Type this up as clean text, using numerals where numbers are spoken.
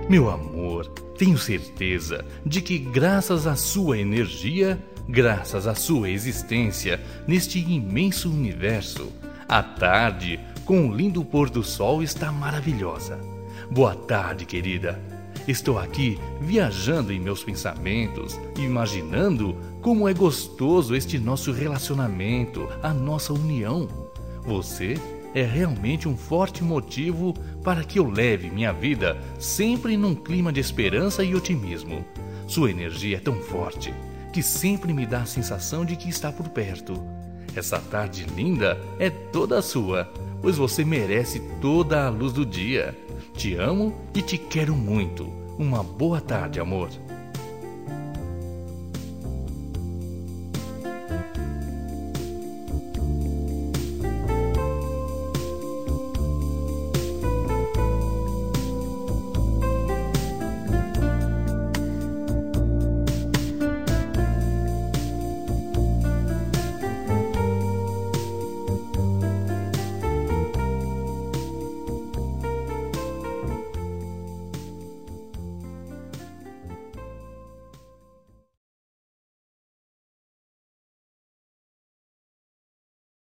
Meu amor, tenho certeza de que graças à sua energia, graças à sua existência neste imenso universo, a tarde, com um lindo pôr do sol, está maravilhosa. Boa tarde, querida. Estou aqui viajando em meus pensamentos, imaginando como é gostoso este nosso relacionamento, a nossa união. Você é realmente um forte motivo para que eu leve minha vida sempre num clima de esperança e otimismo. Sua energia é tão forte que sempre me dá a sensação de que está por perto. Essa tarde linda é toda sua, pois você merece toda a luz do dia. Te amo e te quero muito. Uma boa tarde, amor.